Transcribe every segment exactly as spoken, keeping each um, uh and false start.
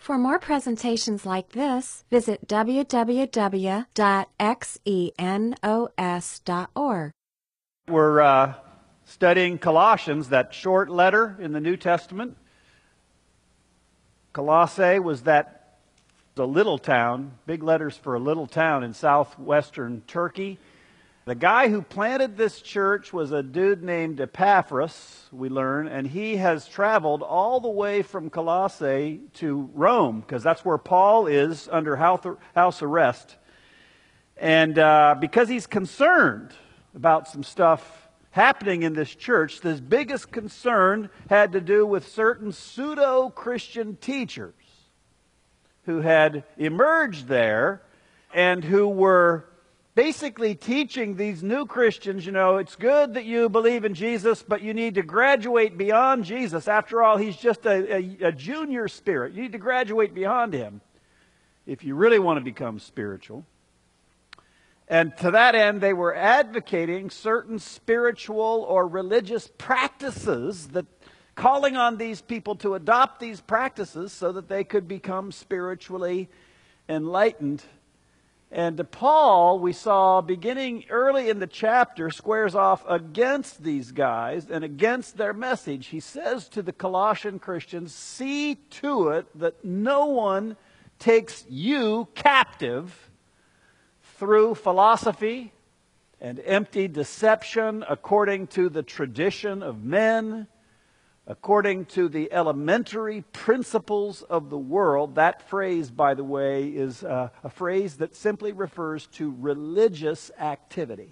For more presentations like this, visit w w w dot xenos dot org. We're uh, studying Colossians, that short letter in the New Testament. Colossae was that the little town, big letters for a little town in southwestern Turkey. The guy who planted this church was a dude named Epaphras, we learn, and he has traveled all the way from Colossae to Rome, because that's where Paul is under house arrest. And uh, because he's concerned about some stuff happening in this church, his biggest concern had to do with certain pseudo-Christian teachers who had emerged there and who were basically teaching these new Christians, you know, it's good that you believe in Jesus, but you need to graduate beyond Jesus. After all, he's just a, a, a junior spirit. You need to graduate beyond him if you really want to become spiritual. And to that end, they were advocating certain spiritual or religious practices, that calling on these people to adopt these practices so that they could become spiritually enlightened. And Paul, we saw beginning early in the chapter, squares off against these guys and against their message. He says to the Colossian Christians, see to it that no one takes you captive through philosophy and empty deception according to the tradition of men, according to the elementary principles of the world. That phrase, by the way, is uh, a phrase that simply refers to religious activity,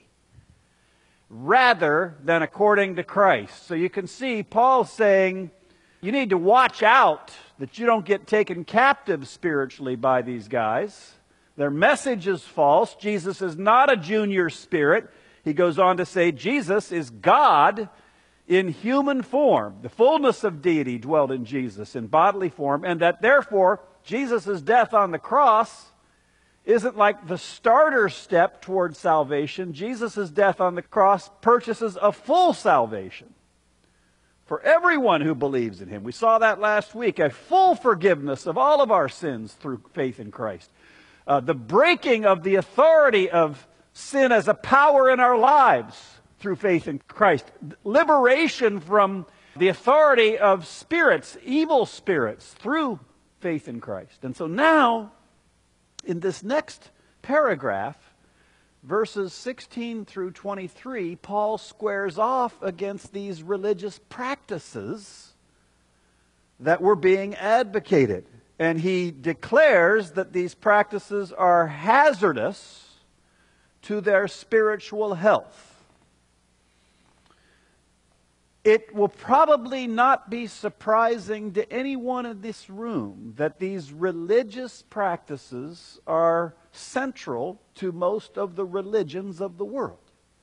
rather than according to Christ. So you can see Paul saying, you need to watch out that you don't get taken captive spiritually by these guys. Their message is false. Jesus is not a junior spirit. He goes on to say Jesus is God in human form. The fullness of deity dwelt in Jesus in bodily form, and that therefore Jesus' death on the cross isn't like the starter step towards salvation. Jesus' death on the cross purchases a full salvation for everyone who believes in him. We saw that last week, a full forgiveness of all of our sins through faith in Christ. Uh, the breaking of the authority of sin as a power in our lives through faith in Christ. Liberation from the authority of spirits, evil spirits, through faith in Christ. And so now, in this next paragraph, verses sixteen through twenty-three, Paul squares off against these religious practices that were being advocated. And he declares that these practices are hazardous to their spiritual health. It will probably not be surprising to anyone in this room that these religious practices are central to most of the religions of the world.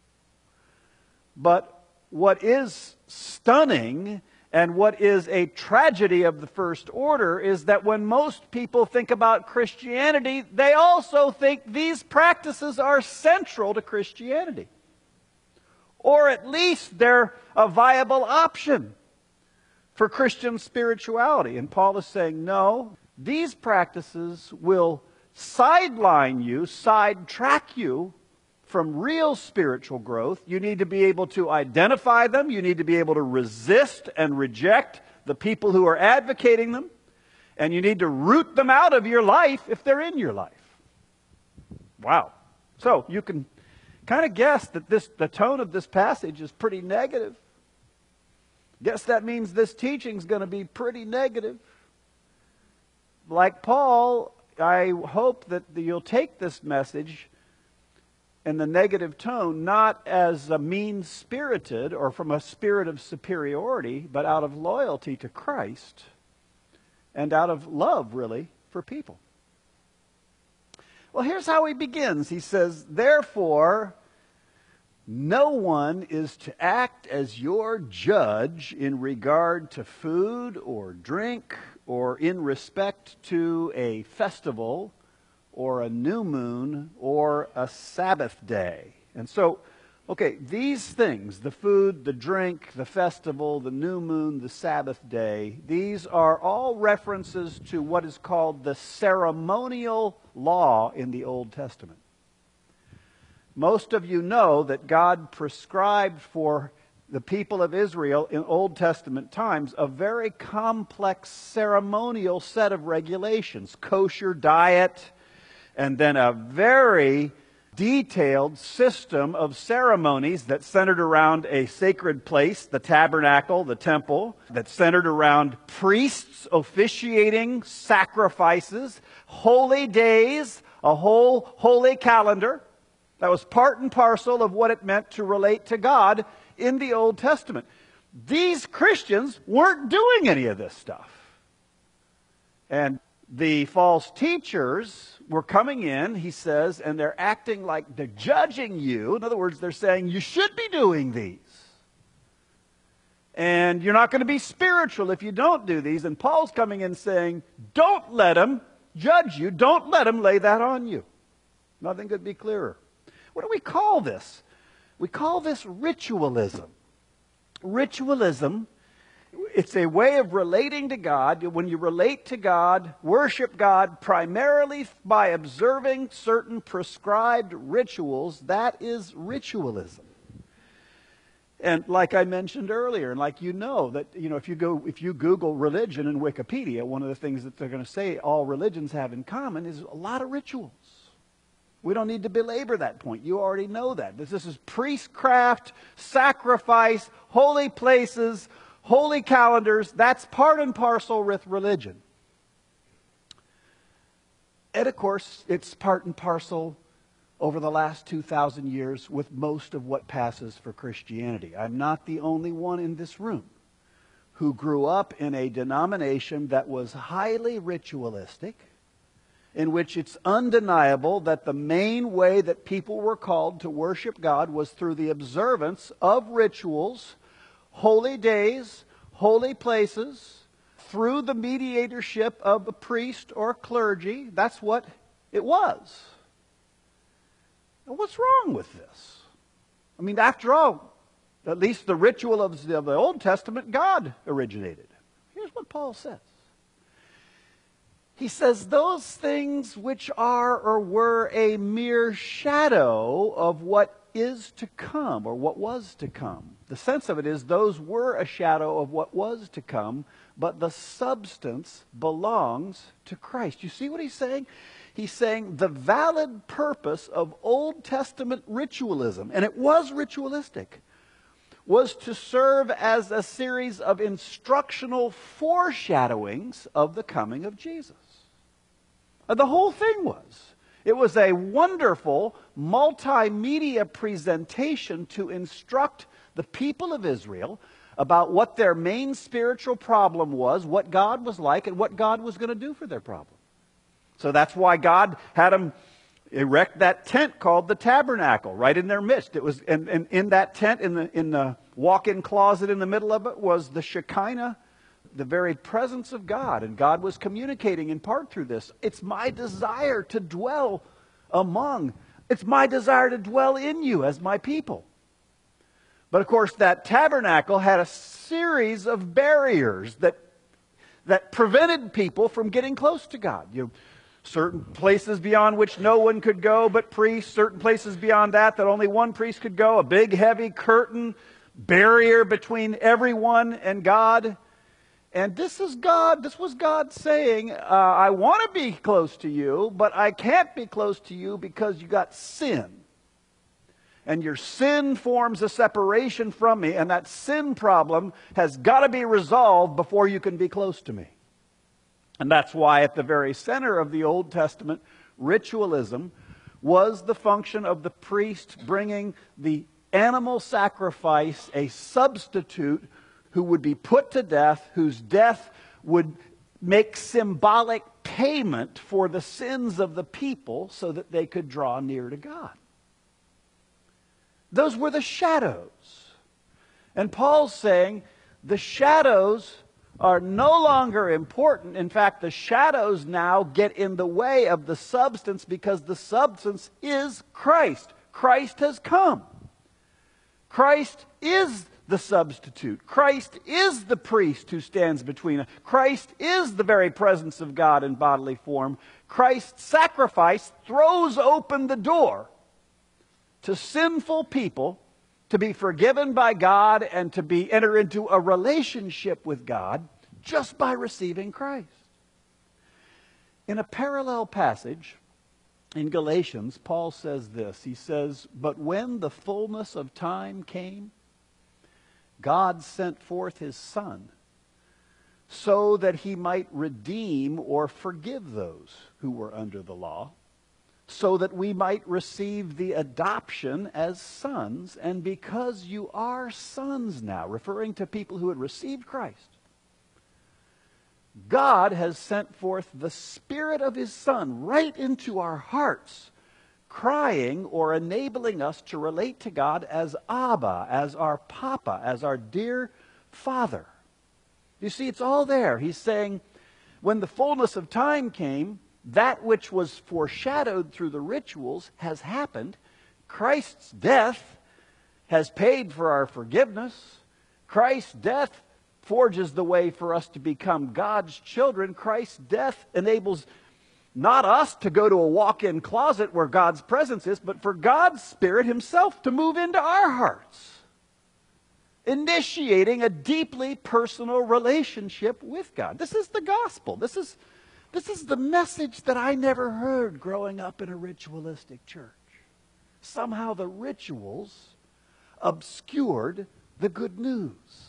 But what is stunning and what is a tragedy of the first order is that when most people think about Christianity, they also think these practices are central to Christianity. Or at least they're a viable option for Christian spirituality. And Paul is saying, no, these practices will sideline you, sidetrack you from real spiritual growth. You need to be able to identify them. You need to be able to resist and reject the people who are advocating them. And you need to root them out of your life if they're in your life. Wow. So you can kind of guess that this, the tone of this passage is pretty negative. Guess that means this teaching is going to be pretty negative. Like Paul, I hope that you'll take this message and the negative tone not as a mean-spirited or from a spirit of superiority, but out of loyalty to Christ and out of love, really, for people. Well, here's how he begins. He says, therefore, no one is to act as your judge in regard to food or drink or in respect to a festival or a new moon or a Sabbath day. And so Okay, these things, the food, the drink, the festival, the new moon, the Sabbath day, these are all references to what is called the ceremonial law in the Old Testament. Most of you know that God prescribed for the people of Israel in Old Testament times a very complex ceremonial set of regulations, kosher diet, and then a very detailed system of ceremonies that centered around a sacred place, the tabernacle, the temple, that centered around priests officiating sacrifices, holy days, a whole holy calendar. That was part and parcel of what it meant to relate to God in the Old Testament. These Christians weren't doing any of this stuff. And the false teachers were coming in, he says, and they're acting like they're judging you. In other words, they're saying, you should be doing these. And you're not going to be spiritual if you don't do these. And Paul's coming in saying, don't let them judge you. Don't let them lay that on you. Nothing could be clearer. What do we call this? We call this ritualism. Ritualism, it's a way of relating to God. When you relate to God, worship God primarily by observing certain prescribed rituals, that is ritualism. And like I mentioned earlier, and like you know, that you know, if you go, if you Google religion in Wikipedia, one of the things that they're going to say all religions have in common is a lot of rituals. We don't need to belabor that point. You already know that. This, this is priestcraft, sacrifice, holy places, holy calendars. That's part and parcel with religion. And of course, it's part and parcel over the last two thousand years with most of what passes for Christianity. I'm not the only one in this room who grew up in a denomination that was highly ritualistic, in which it's undeniable that the main way that people were called to worship God was through the observance of rituals, holy days, holy places, through the mediatorship of a priest or clergy. That's what it was. Now, what's wrong with this? I mean, after all, at least the ritual of the, of the Old Testament, God originated. Here's what Paul says. He says, those things which are or were a mere shadow of what is to come, or what was to come. The sense of it is those were a shadow of what was to come, but the substance belongs to Christ. You see what he's saying? He's saying the valid purpose of Old Testament ritualism, and it was ritualistic, was to serve as a series of instructional foreshadowings of the coming of Jesus. The whole thing was. It was a wonderful multimedia presentation to instruct the people of Israel about what their main spiritual problem was, what God was like, and what God was going to do for their problem. So that's why God had them erect that tent called the tabernacle right in their midst. It was, and, and in that tent, in the in the walk-in closet in the middle of it, was the Shekinah, the very presence of God. And God was communicating in part through this. It's my desire to dwell among, it's my desire to dwell in you as my people. But of course, that tabernacle had a series of barriers that that prevented people from getting close to God. You know, certain places beyond which no one could go but priests, certain places beyond that that only one priest could go, a big heavy curtain, barrier between everyone and God. And this is God, this was God saying, uh, I want to be close to you, but I can't be close to you because you got sin. And your sin forms a separation from me, and that sin problem has got to be resolved before you can be close to me. And that's why at the very center of the Old Testament, ritualism was the function of the priest bringing the animal sacrifice, a substitute who would be put to death, whose death would make symbolic payment for the sins of the people so that they could draw near to God. Those were the shadows. And Paul's saying the shadows are no longer important. In fact, the shadows now get in the way of the substance because the substance is Christ. Christ has come. Christ is the substitute. Christ is the priest who stands between us. Christ is the very presence of God in bodily form. Christ's sacrifice throws open the door to sinful people to be forgiven by God and to be enter into a relationship with God just by receiving Christ. In a parallel passage in Galatians, Paul says this. He says, "But when the fullness of time came, God sent forth his Son, so that he might redeem or forgive those who were under the law, so that we might receive the adoption as sons. And because you are sons now," referring to people who had received Christ, "God has sent forth the Spirit of his Son right into our hearts, crying or enabling us to relate to God as Abba, as our Papa, as our dear Father." You see, it's all there. He's saying, when the fullness of time came, that which was foreshadowed through the rituals has happened. Christ's death has paid for our forgiveness. Christ's death forges the way for us to become God's children. Christ's death enables not us to go to a walk-in closet where God's presence is, but for God's Spirit himself to move into our hearts, initiating a deeply personal relationship with God. This is the gospel. This is, this is the message that I never heard growing up in a ritualistic church. Somehow the rituals obscured the good news.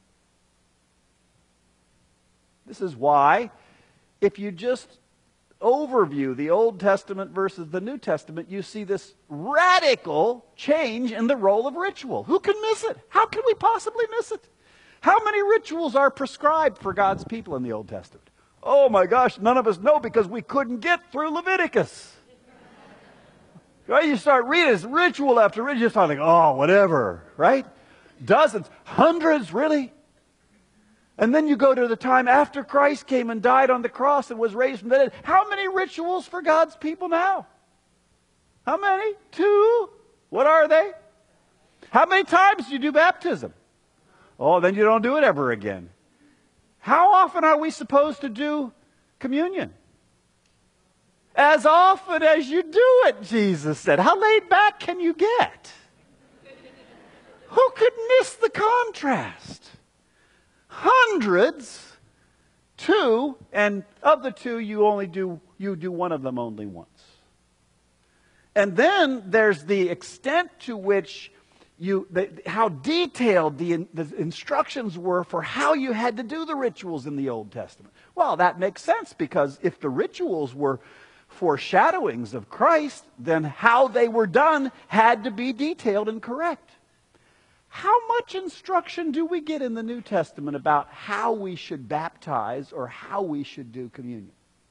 This is why, if you just overview the Old Testament versus the New Testament, you see this radical change in the role of ritual. Who can miss it? How can we possibly miss it? How many rituals are prescribed for God's people in the Old Testament? Oh my gosh, none of us know because we couldn't get through Leviticus. Right? You start reading this ritual after ritual, you start like, oh, whatever, right? Dozens, hundreds, really? And then you go to the time after Christ came and died on the cross and was raised from the dead. How many rituals for God's people now? How many? Two? What are they? How many times do you do baptism? Oh, then you don't do it ever again. How often are we supposed to do communion? As often as you do it, Jesus said. How laid back can you get? Who could miss the contrast? Hundreds, two, and of the two, you only do you do one of them only once. And then there's the extent to which you, the, how detailed the, the instructions were for how you had to do the rituals in the Old Testament. Well, that makes sense, because if the rituals were foreshadowings of Christ, then how they were done had to be detailed and correct. How much instruction do we get in the New Testament about how we should baptize or how we should do communion?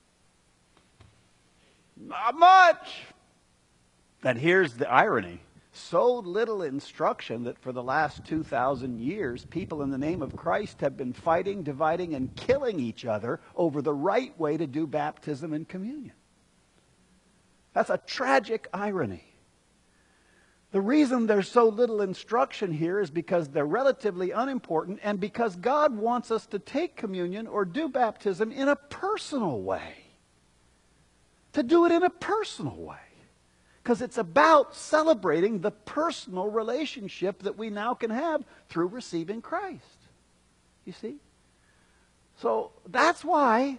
Not much. And here's the irony. So little instruction that for the last two thousand years, people in the name of Christ have been fighting, dividing, and killing each other over the right way to do baptism and communion. That's a tragic irony. The reason there's so little instruction here is because they're relatively unimportant, and because God wants us to take communion or do baptism in a personal way. To do it in a personal way. Because it's about celebrating the personal relationship that we now can have through receiving Christ. You see? So that's why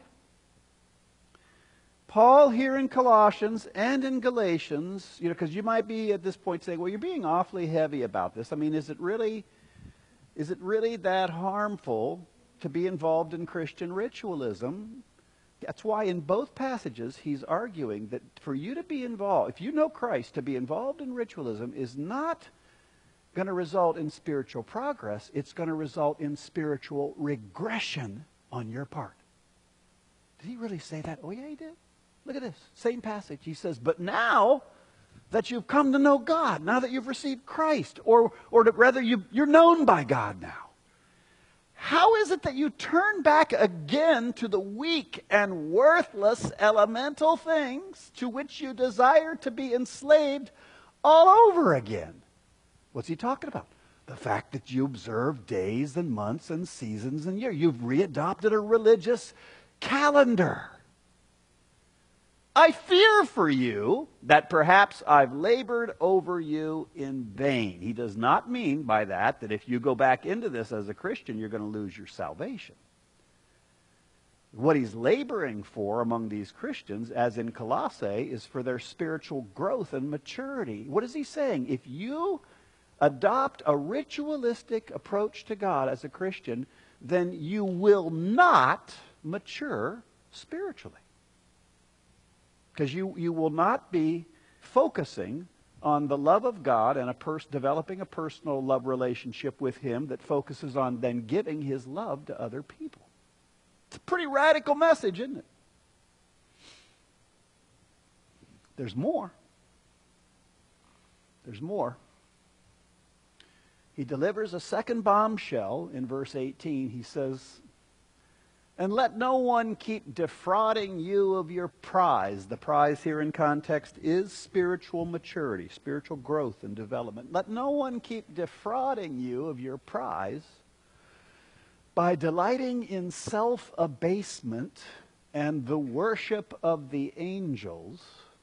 Paul here in Colossians and in Galatians, you know, because you might be at this point saying, well, you're being awfully heavy about this. I mean, is it really, is it really that harmful to be involved in Christian ritualism? That's why in both passages he's arguing that for you to be involved, if you know Christ, to be involved in ritualism is not going to result in spiritual progress. It's going to result in spiritual regression on your part. Did he really say that? Oh yeah, he did. Look at this. Same passage. He says, but now that you've come to know God, now that you've received Christ, or, or to, rather you, you're known by God now, how is it that you turn back again to the weak and worthless elemental things to which you desire to be enslaved all over again? What's he talking about? The fact that you observe days and months and seasons and years. You've readopted a religious calendar. I fear for you that perhaps I've labored over you in vain. He does not mean by that that if you go back into this as a Christian, you're going to lose your salvation. What he's laboring for among these Christians, as in Colossae, is for their spiritual growth and maturity. What is he saying? If you adopt a ritualistic approach to God as a Christian, then you will not mature spiritually. Because you, you will not be focusing on the love of God and a pers- developing a personal love relationship with Him that focuses on then giving His love to other people. It's a pretty radical message, isn't it? There's more. There's more. He delivers a second bombshell in verse eighteen. He says, and let no one keep defrauding you of your prize. The prize here in context is spiritual maturity, spiritual growth and development. Let no one keep defrauding you of your prize by delighting in self-abasement and the worship of the angels,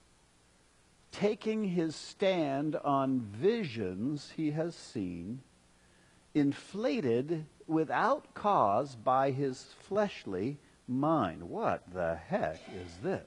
taking his stand on visions he has seen, inflated without cause by his fleshly mind. What the heck is this?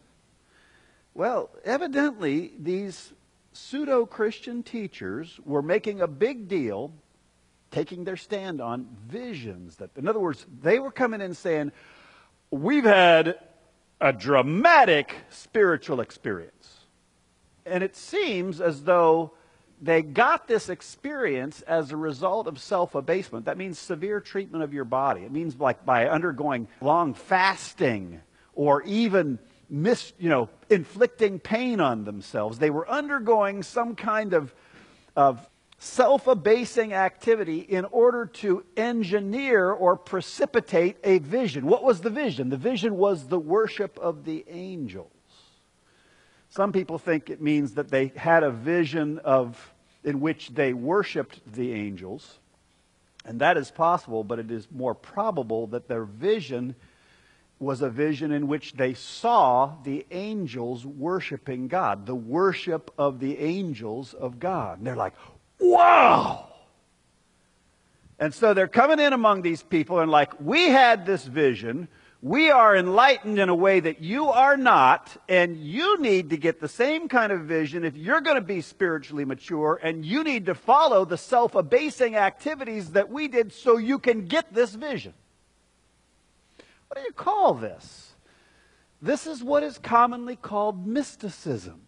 Well, evidently these pseudo-Christian teachers were making a big deal, taking their stand on visions. That, in other words, they were coming in saying, we've had a dramatic spiritual experience. And it seems as though they got this experience as a result of self-abasement. That means severe treatment of your body. It means like by undergoing long fasting or even mis, you know, inflicting pain on themselves. They were undergoing some kind of, of self-abasing activity in order to engineer or precipitate a vision. What was the vision? The vision was the worship of the angels. Some people think it means that they had a vision of in which they worshipped the angels. And that is possible, but it is more probable that their vision was a vision in which they saw the angels worshiping God, the worship of the angels of God. And they're like, wow! And so they're coming in among these people and like, we had this vision. We are enlightened in a way that you are not, and you need to get the same kind of vision if you're going to be spiritually mature, and you need to follow the self-abasing activities that we did so you can get this vision. What do you call this? This is what is commonly called mysticism.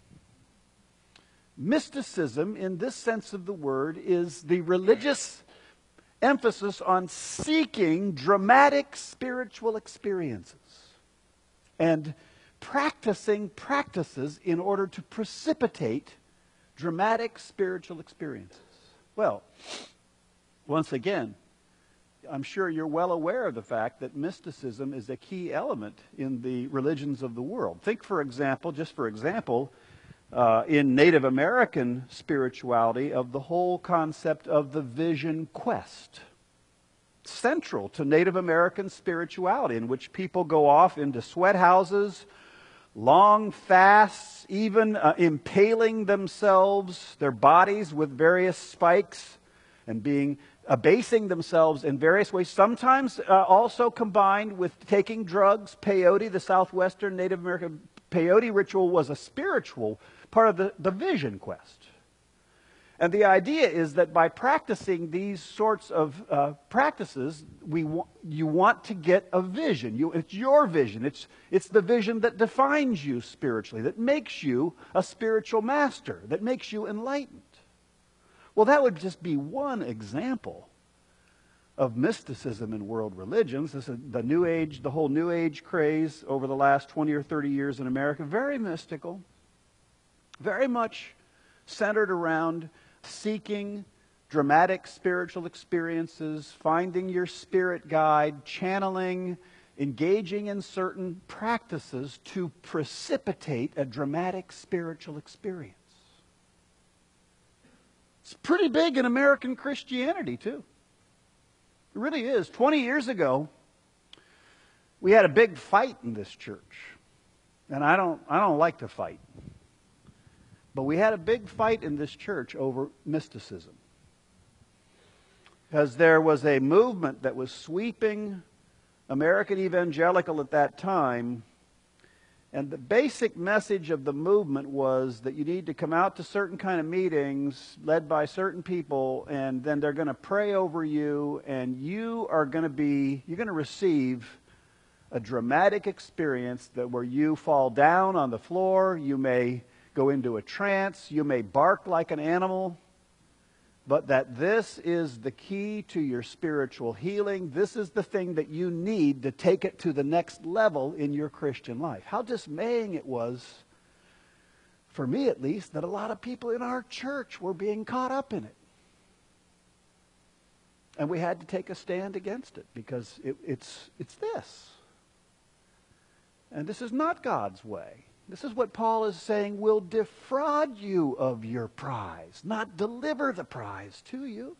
Mysticism, in this sense of the word, is the religious emphasis on seeking dramatic spiritual experiences and practicing practices in order to precipitate dramatic spiritual experiences. Well, once again, I'm sure you're well aware of the fact that mysticism is a key element in the religions of the world. Think, for example, just for example, Uh, in Native American spirituality of the whole concept of the vision quest. Central to Native American spirituality, in which people go off into sweat houses, long fasts, even uh, impaling themselves, their bodies with various spikes, and being abasing themselves in various ways, sometimes uh, also combined with taking drugs. Peyote, the southwestern Native American peyote ritual, was a spiritual part of the, the vision quest. And the idea is that by practicing these sorts of uh, practices, we wa- you want to get a vision. You, it's your vision. It's, it's the vision that defines you spiritually, that makes you a spiritual master, that makes you enlightened. Well, that would just be one example of mysticism in world religions. This is the New Age, the whole New Age craze over the last twenty or thirty years in America. Very mystical. Very much centered around seeking dramatic spiritual experiences, finding your spirit guide, channeling, engaging in certain practices to precipitate a dramatic spiritual experience. It's pretty big in American Christianity, too. It really is. twenty years ago, we had a big fight in this church. And I don't, I don't like to fight. But we had a big fight in this church over mysticism. Because there was a movement that was sweeping American evangelical at that time. And the basic message of the movement was that you need to come out to certain kind of meetings led by certain people, and then they're going to pray over you, and you are going to be, you're going to receive a dramatic experience that where you fall down on the floor, you may go into a trance, you may bark like an animal, but that this is the key to your spiritual healing. This is the thing that you need to take it to the next level in your Christian life. How dismaying it was, for me at least, that a lot of people in our church were being caught up in it. And we had to take a stand against it because it, it's, it's this. And this is not God's way. This is what Paul is saying will defraud you of your prize, not deliver the prize to you.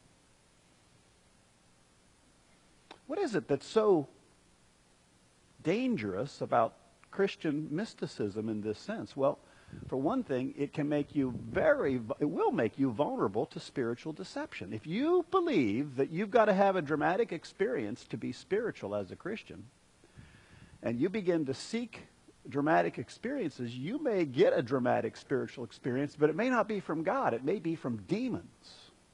What is it that's so dangerous about Christian mysticism in this sense? Well, for one thing, it can make you very, it will make you vulnerable to spiritual deception. If you believe that you've got to have a dramatic experience to be spiritual as a Christian, and you begin to seek dramatic experiences, you may get a dramatic spiritual experience, but it may not be from God. It may be from demons.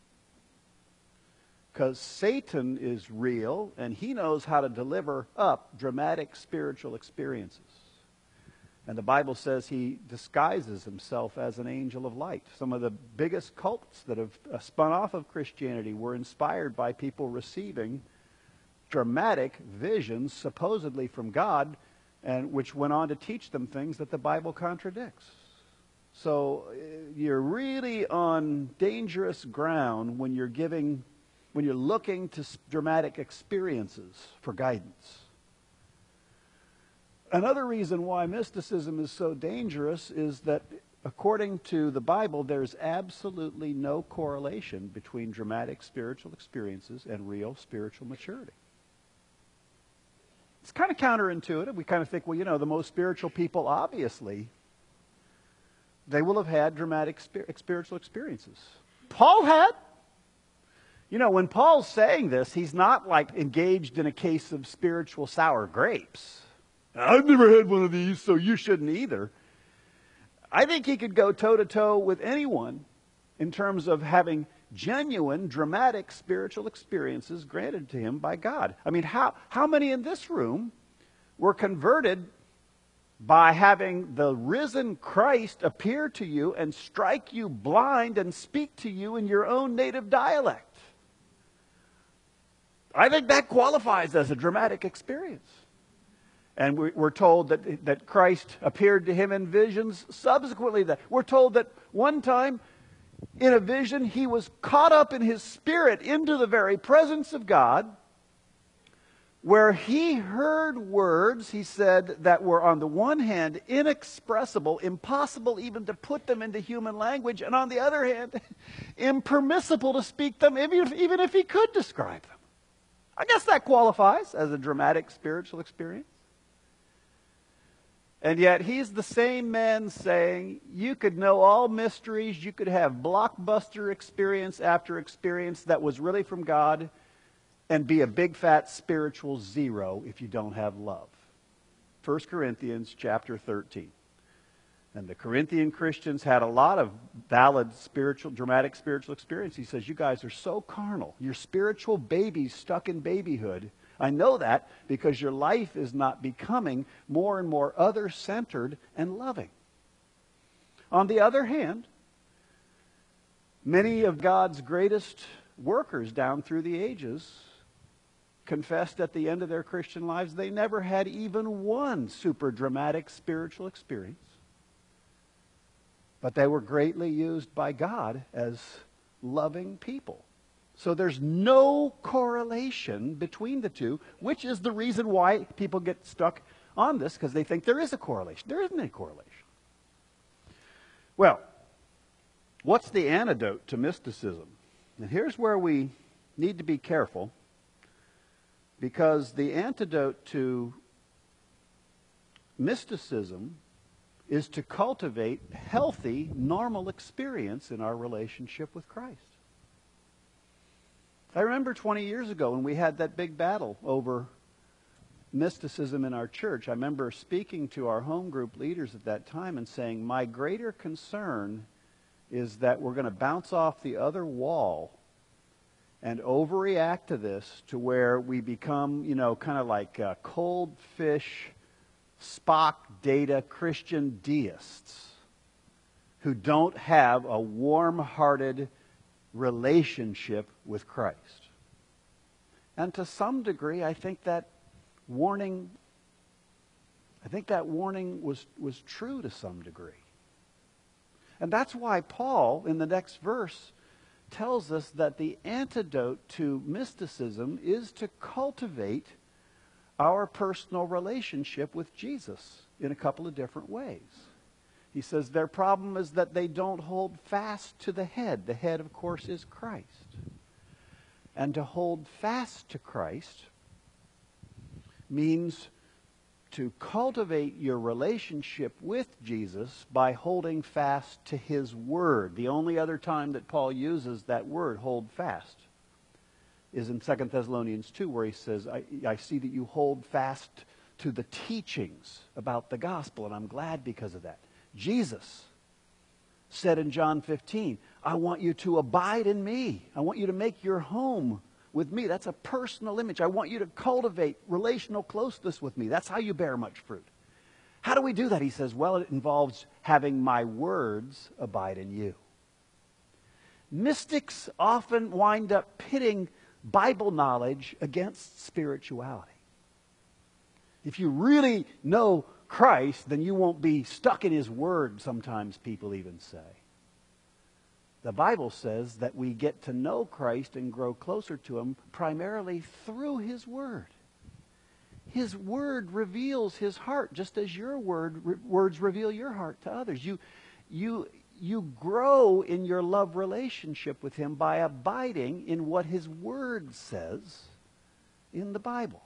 Because Satan is real, and he knows how to deliver up dramatic spiritual experiences. And the Bible says he disguises himself as an angel of light. Some of the biggest cults that have spun off of Christianity were inspired by people receiving dramatic visions, supposedly from God, and which went on to teach them things that the Bible contradicts. So you're really on dangerous ground when you're giving, when you're looking to dramatic experiences for guidance. Another reason why mysticism is so dangerous is that according to the Bible, there's absolutely no correlation between dramatic spiritual experiences and real spiritual maturity. It's kind of counterintuitive. We kind of think, well, you know, the most spiritual people, obviously, they will have had dramatic spiritual experiences. Paul had. You know, when Paul's saying this, he's not like engaged in a case of spiritual sour grapes. I've never had one of these, so you shouldn't either. I think he could go toe-to-toe with anyone in terms of having genuine, dramatic spiritual experiences granted to him by God. I mean, how, how many in this room were converted by having the risen Christ appear to you and strike you blind and speak to you in your own native dialect? I think that qualifies as a dramatic experience. And we're told that, that Christ appeared to him in visions subsequently. That we're told that one time in a vision, he was caught up in his spirit into the very presence of God, where he heard words, he said, that were on the one hand inexpressible, impossible even to put them into human language, and on the other hand, impermissible to speak them, even if, even if he could describe them. I guess that qualifies as a dramatic spiritual experience. And yet he's the same man saying, you could know all mysteries, you could have blockbuster experience after experience that was really from God, and be a big fat spiritual zero if you don't have love. First Corinthians chapter thirteen. And the Corinthian Christians had a lot of valid spiritual, dramatic spiritual experience. He says, you guys are so carnal. You're spiritual babies stuck in babyhood. I know that because your life is not becoming more and more other-centered and loving. On the other hand, many of God's greatest workers down through the ages confessed at the end of their Christian lives they never had even one super dramatic spiritual experience. But they were greatly used by God as loving people. So there's no correlation between the two, which is the reason why people get stuck on this, because they think there is a correlation. There isn't any correlation. Well, What's the antidote to mysticism? And here's where we need to be careful, because the antidote to mysticism is to cultivate healthy, normal experience in our relationship with Christ. I remember twenty years ago when we had that big battle over mysticism in our church. I remember speaking to our home group leaders at that time and saying, my greater concern is that we're going to bounce off the other wall and overreact to this to where we become, you know, kind of like uh, cold fish, Spock data Christian deists who don't have a warm-hearted relationship with Christ. And to some degree, I think that warning, I think that warning was, was true to some degree. And that's why Paul, in the next verse, tells us that the antidote to mysticism is to cultivate our personal relationship with Jesus in a couple of different ways. He says their problem is that they don't hold fast to the head. The head, of course, is Christ. And to hold fast to Christ means to cultivate your relationship with Jesus by holding fast to His Word. The only other time that Paul uses that word, hold fast, is in Second Thessalonians two, where he says, I, I see that you hold fast to the teachings about the gospel, and I'm glad because of that. Jesus said in John fifteen, I want you to abide in me. I want you to make your home with me. That's a personal image. I want you to cultivate relational closeness with me. That's how you bear much fruit. How do we do that? He says, well, it involves having my words abide in you. Mystics often wind up pitting Bible knowledge against spirituality. If you really know Christ, then you won't be stuck in His Word, sometimes people even say. The Bible says that we get to know Christ and grow closer to Him primarily through His Word. His Word reveals His heart, just as your word, re, words reveal your heart to others. You, you, you grow in your love relationship with Him by abiding in what His Word says in the Bible.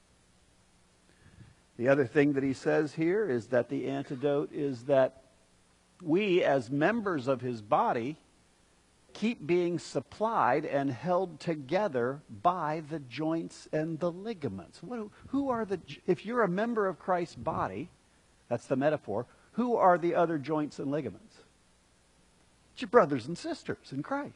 The other thing that he says here is that the antidote is that we, as members of His body, keep being supplied and held together by the joints and the ligaments. What, who are the, if you're a member of Christ's body, that's the metaphor, who are the other joints and ligaments? It's your brothers and sisters in Christ.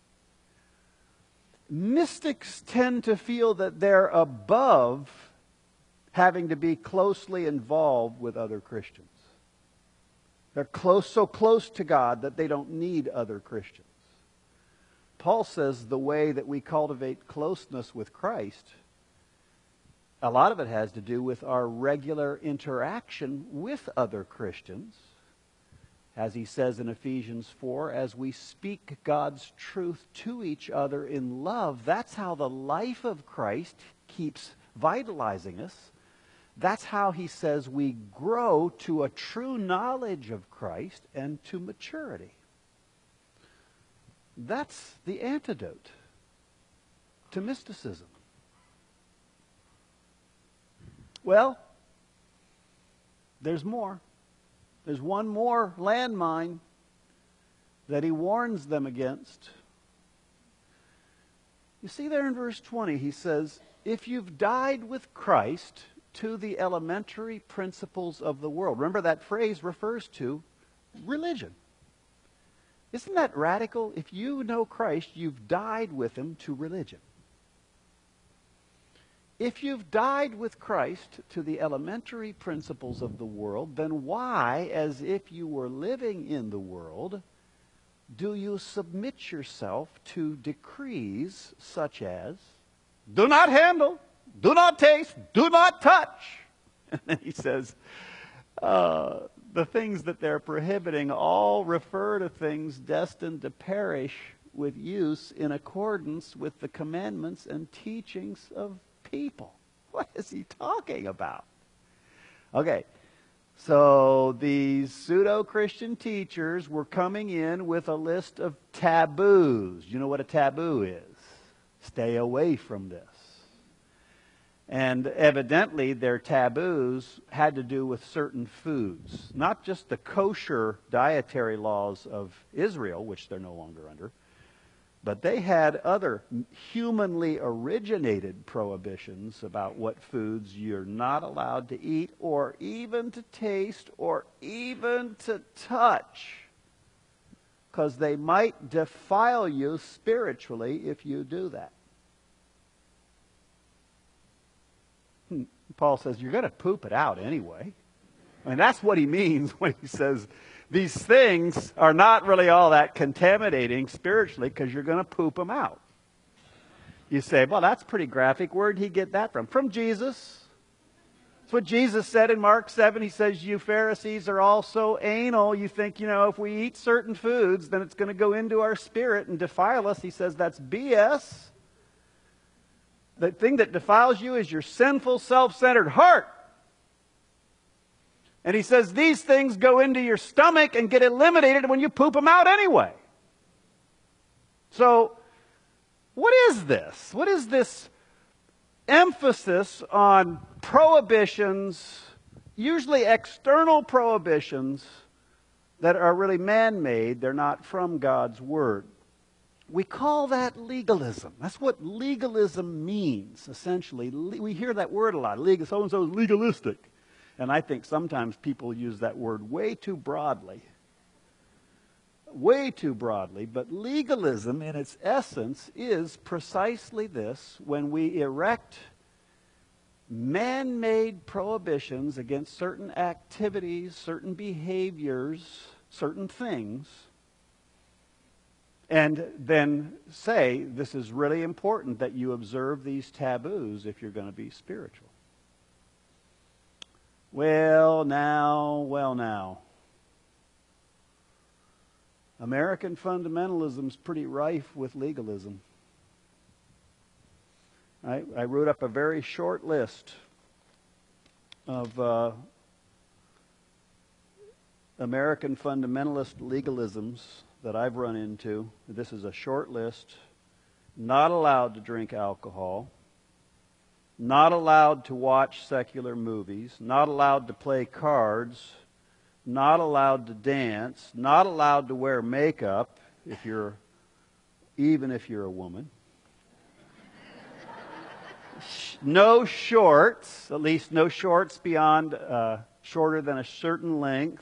Mystics tend to feel that they're above having to be closely involved with other Christians. They're close, so close to God that they don't need other Christians. Paul says the way that we cultivate closeness with Christ, a lot of it has to do with our regular interaction with other Christians. As he says in Ephesians four, as we speak God's truth to each other in love, that's how the life of Christ keeps vitalizing us. That's how he says we grow to a true knowledge of Christ and to maturity. That's the antidote to mysticism. Well, there's more. There's one more landmine that he warns them against. You see there in verse twenty, he says, if you've died with Christ to the elementary principles of the world. Remember, that phrase refers to religion. Isn't that radical? If you know Christ, you've died with Him to religion. If you've died with Christ to the elementary principles of the world, then why, as if you were living in the world, do you submit yourself to decrees such as, do not handle, do not taste, do not touch? And then he says, uh, the things that they're prohibiting all refer to things destined to perish with use in accordance with the commandments and teachings of people. What is he talking about? Okay, So these pseudo-Christian teachers were coming in with a list of taboos. You know what a taboo is? Stay away from this. And evidently their taboos had to do with certain foods. Not just the kosher dietary laws of Israel, which they're no longer under, but they had other humanly originated prohibitions about what foods you're not allowed to eat or even to taste or even to touch, because they might defile you spiritually if you do that. Paul says you're going to poop it out anyway. I mean, that's what he means when he says these things are not really all that contaminating spiritually because you're going to poop them out. You say, well, that's pretty graphic. Where did he get that from? From Jesus. That's what Jesus said in Mark seven. He says, you Pharisees are all so anal. You think, you know, if we eat certain foods, then it's going to go into our spirit and defile us. He says that's B S. The thing that defiles you is your sinful, self-centered heart. And he says these things go into your stomach and get eliminated when you poop them out anyway. So, what is this? What is this emphasis on prohibitions, usually external prohibitions, that are really man-made? They're not from God's Word. We call that legalism. That's what legalism means, essentially. We hear that word a lot. Legal, so-and-so is legalistic. And I think sometimes people use that word way too broadly. Way too broadly. But legalism, in its essence, is precisely this: when we erect man-made prohibitions against certain activities, certain behaviors, certain things, and then say, this is really important that you observe these taboos if you're going to be spiritual. Well, now, well, now. American fundamentalism is pretty rife with legalism. I, I wrote up a very short list of uh, American fundamentalist legalisms that I've run into. This is a short list. Not allowed to drink alcohol. Not allowed to watch secular movies. Not allowed to play cards. Not allowed to dance. Not allowed to wear makeup if you're, even if you're a woman. No shorts, at least no shorts beyond uh, shorter than a certain length.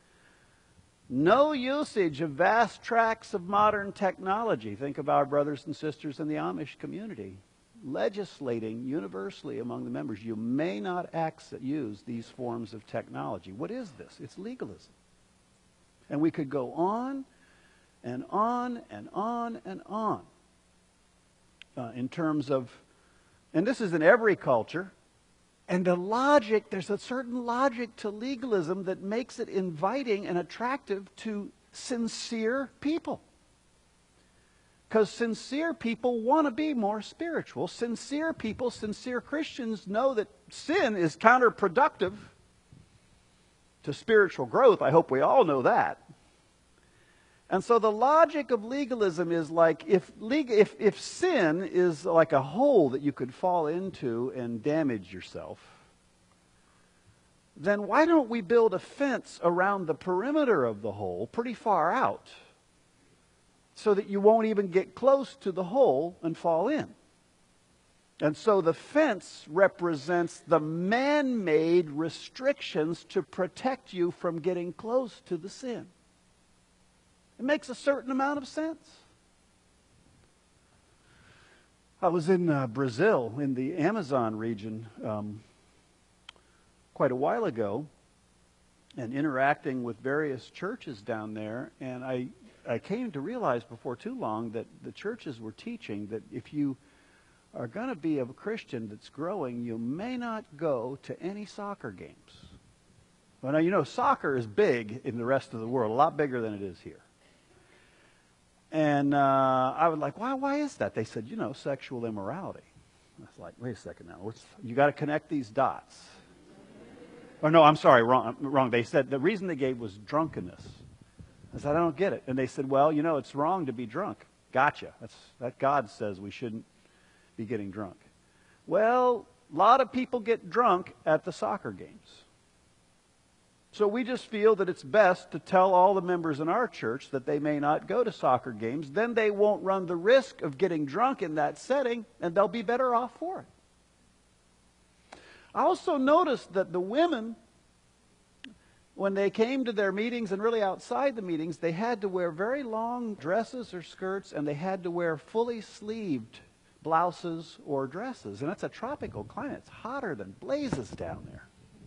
No usage of vast tracts of modern technology. Think of our brothers and sisters in the Amish community. Legislating universally among the members, you may not access, use these forms of technology. What is this? It's legalism. And we could go on and on and on and on uh, in terms of, and this is in every culture, and the logic, there's a certain logic to legalism that makes it inviting and attractive to sincere people. Because sincere people want to be more spiritual. Sincere people, sincere Christians know that sin is counterproductive to spiritual growth. I hope we all know that. And so the logic of legalism is like, if, if, if sin is like a hole that you could fall into and damage yourself, then why don't we build a fence around the perimeter of the hole pretty far out, so that you won't even get close to the hole and fall in? And so the fence represents the man-made restrictions to protect you from getting close to the sin. It makes a certain amount of sense. I was in uh, Brazil, in the Amazon region, um, quite a while ago, and interacting with various churches down there, and I I came to realize before too long that the churches were teaching that if you are going to be a Christian that's growing, you may not go to any soccer games. Well, now, you know, soccer is big in the rest of the world, a lot bigger than it is here. And uh, I was like, why, why is that? They said, you know, sexual immorality. I was like, wait a second now. What's, you got to connect these dots. Or no, I'm sorry, wrong. Wrong. They said the reason they gave was drunkenness. I said, I don't get it. And they said, well, you know, it's wrong to be drunk. Gotcha. That's, that God says we shouldn't be getting drunk. Well, a lot of people get drunk at the soccer games. So we just feel that it's best to tell all the members in our church that they may not go to soccer games. Then they won't run the risk of getting drunk in that setting, and they'll be better off for it. I also noticed that the women, when they came to their meetings and really outside the meetings, they had to wear very long dresses or skirts, and they had to wear fully sleeved blouses or dresses. And it's a tropical climate. It's hotter than blazes down there.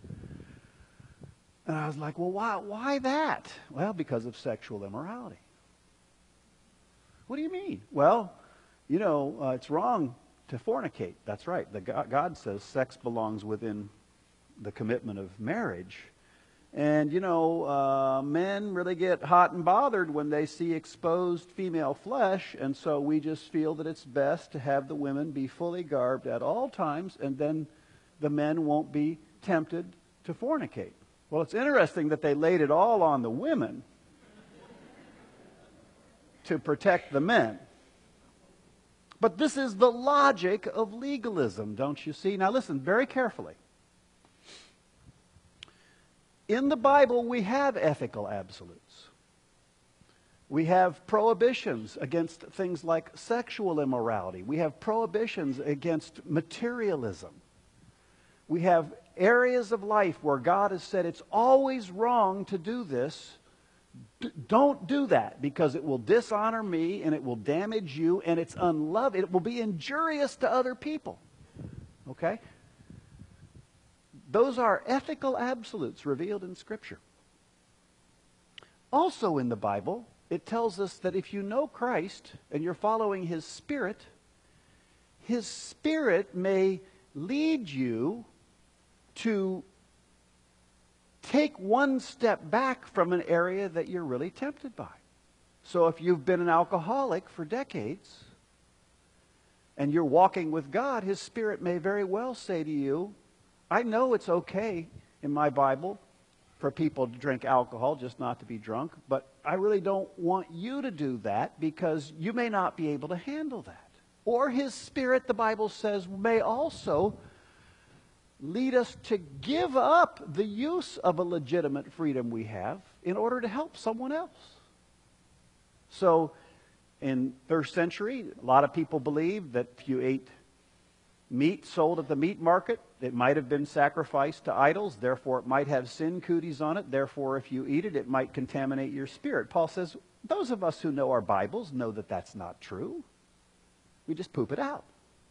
And I was like, well, why, why that? Well, because of sexual immorality. What do you mean? Well, you know, uh, it's wrong to fornicate. That's right. The God, God says sex belongs within the commitment of marriage. And, you know, uh, men really get hot and bothered when they see exposed female flesh, and so we just feel that it's best to have the women be fully garbed at all times, and then the men won't be tempted to fornicate. Well, it's interesting that they laid it all on the women to protect the men. But this is the logic of legalism, don't you see? Now listen very carefully. In the Bible, we have ethical absolutes. We have prohibitions against things like sexual immorality. We have prohibitions against materialism. We have areas of life where God has said it's always wrong to do this. D- don't do that because it will dishonor me and it will damage you and it's unloving. It will be injurious to other people. Okay? Those are ethical absolutes revealed in Scripture. Also in the Bible, it tells us that if you know Christ and you're following His Spirit, His Spirit may lead you to take one step back from an area that you're really tempted by. So if you've been an alcoholic for decades and you're walking with God, His Spirit may very well say to you, I know it's okay in my Bible for people to drink alcohol, just not to be drunk, but I really don't want you to do that because you may not be able to handle that. Or His Spirit, the Bible says, may also lead us to give up the use of a legitimate freedom we have in order to help someone else. So in first century, a lot of people believed that if you ate meat sold at the meat market, it might have been sacrificed to idols, therefore it might have sin cooties on it, therefore if you eat it, it might contaminate your spirit. Paul says, those of us who know our Bibles know that that's not true. We just poop it out.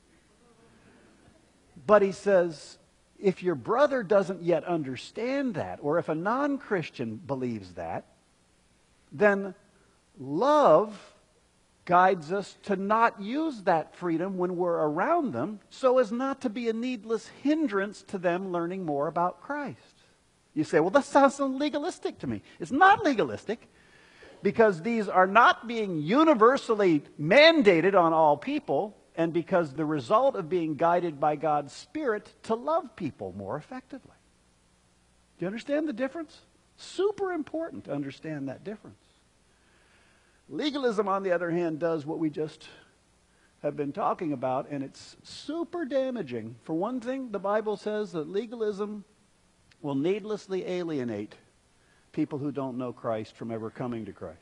But he says, if your brother doesn't yet understand that, or if a non-Christian believes that, then love guides us to not use that freedom when we're around them so as not to be a needless hindrance to them learning more about Christ. You say, well, that sounds so legalistic to me. It's not legalistic because these are not being universally mandated on all people and because the result of being guided by God's Spirit to love people more effectively. Do you understand the difference? Super important to understand that difference. Legalism, on the other hand, does what we just have been talking about, and it's super damaging. For one thing, the Bible says that legalism will needlessly alienate people who don't know Christ from ever coming to Christ.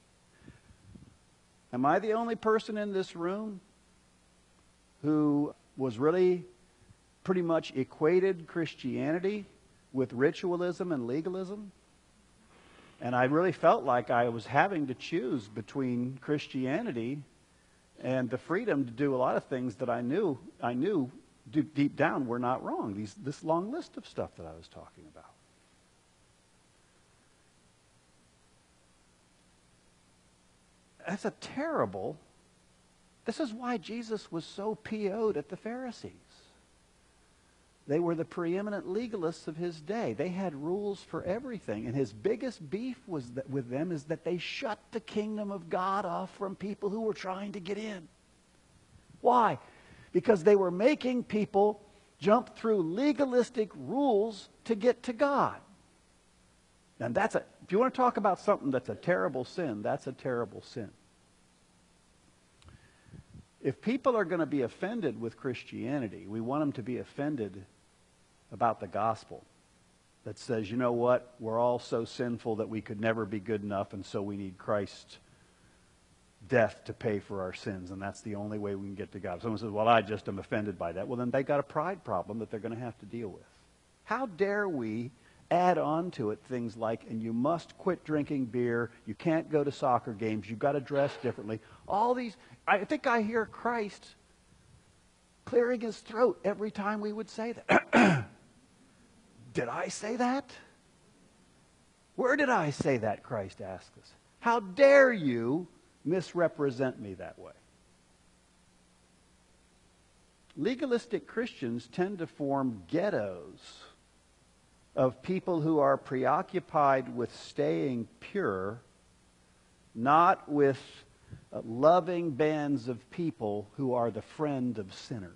Am I the only person in this room who was really pretty much equated Christianity with ritualism and legalism? And I really felt like I was having to choose between Christianity and the freedom to do a lot of things that I knew I knew deep down were not wrong. These, this long list of stuff that I was talking about. That's a terrible... This is why Jesus was so P O'd at the Pharisees. They were the preeminent legalists of his day. They had rules for everything. And his biggest beef was that with them is that they shut the kingdom of God off from people who were trying to get in. Why? Because they were making people jump through legalistic rules to get to God. And that's a, if you want to talk about something that's a terrible sin, that's a terrible sin. If people are going to be offended with Christianity, we want them to be offended about the gospel that says, you know what, we're all so sinful that we could never be good enough, and so we need Christ's death to pay for our sins, and that's the only way we can get to God. If someone says, well, I just am offended by that, well, then they got a pride problem that they're going to have to deal with. How dare we add on to it things like, and you must quit drinking beer, you can't go to soccer games, you've got to dress differently. All these, I think I hear Christ clearing his throat every time we would say that. Did I say that? Where did I say that, Christ asked us. How dare you misrepresent me that way? Legalistic Christians tend to form ghettos of people who are preoccupied with staying pure, not with uh, loving bands of people who are the friend of sinners.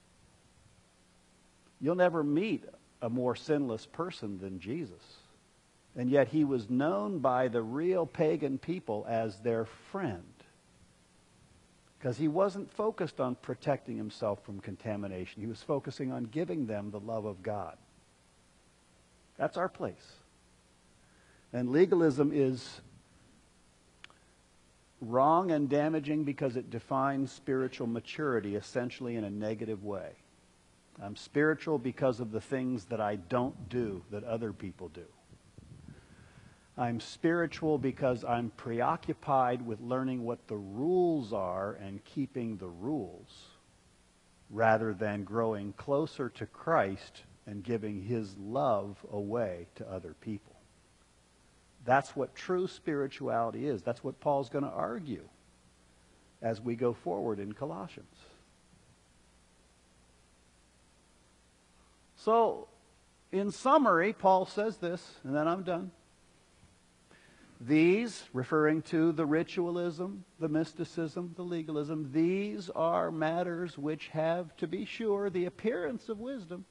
You'll never meet a more sinless person than Jesus. And yet he was known by the real pagan people as their friend. Because he wasn't focused on protecting himself from contamination. He was focusing on giving them the love of God. That's our place. And legalism is wrong and damaging because it defines spiritual maturity essentially in a negative way. I'm spiritual because of the things that I don't do that other people do. I'm spiritual because I'm preoccupied with learning what the rules are and keeping the rules, rather than growing closer to Christ and giving his love away to other people. That's what true spirituality is. That's what Paul's going to argue as we go forward in Colossians. So, in summary, Paul says this, and then I'm done. These, referring to the ritualism, the mysticism, the legalism, these are matters which have, to be sure, the appearance of wisdom.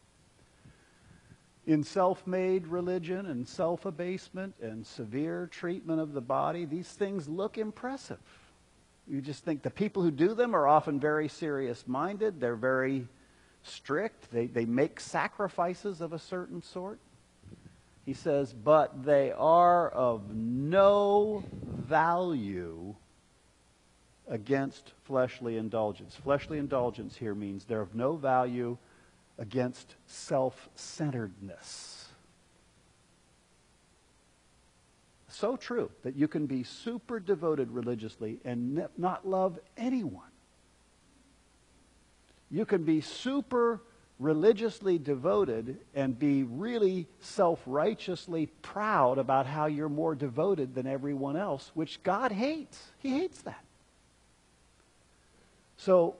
In self-made religion and self-abasement and severe treatment of the body, these things look impressive. You just think the people who do them are often very serious-minded. They're very strict. They, they make sacrifices of a certain sort. He says, but they are of no value against fleshly indulgence. Fleshly indulgence here means they're of no value against self-centeredness. So true that you can be super devoted religiously and not love anyone. You can be super religiously devoted and be really self-righteously proud about how you're more devoted than everyone else, which God hates. He hates that. So,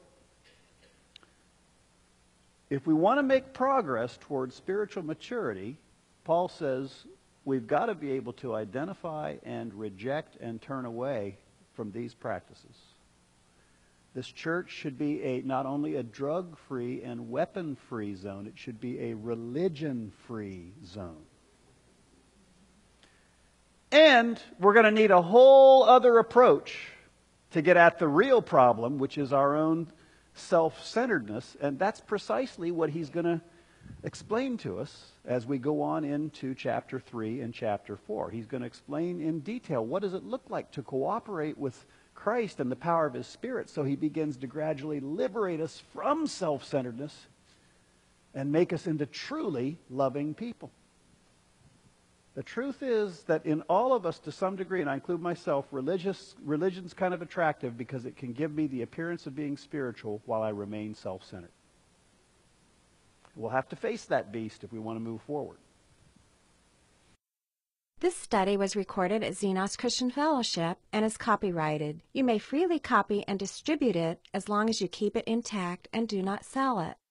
if we want to make progress towards spiritual maturity, Paul says we've got to be able to identify and reject and turn away from these practices. This church should be a not only a drug-free and weapon-free zone, it should be a religion-free zone. And we're going to need a whole other approach to get at the real problem, which is our own self-centeredness, and that's precisely what he's going to explain to us as we go on into chapter three and chapter four. He's going to explain in detail what does it look like to cooperate with Christ and the power of his Spirit, so he begins to gradually liberate us from self-centeredness and make us into truly loving people. The truth is that in all of us, to some degree, and I include myself, religious religion's kind of attractive because it can give me the appearance of being spiritual while I remain self-centered. We'll have to face that beast if we want to move forward. This study was recorded at Xenos Christian Fellowship and is copyrighted. You may freely copy and distribute it as long as you keep it intact and do not sell it.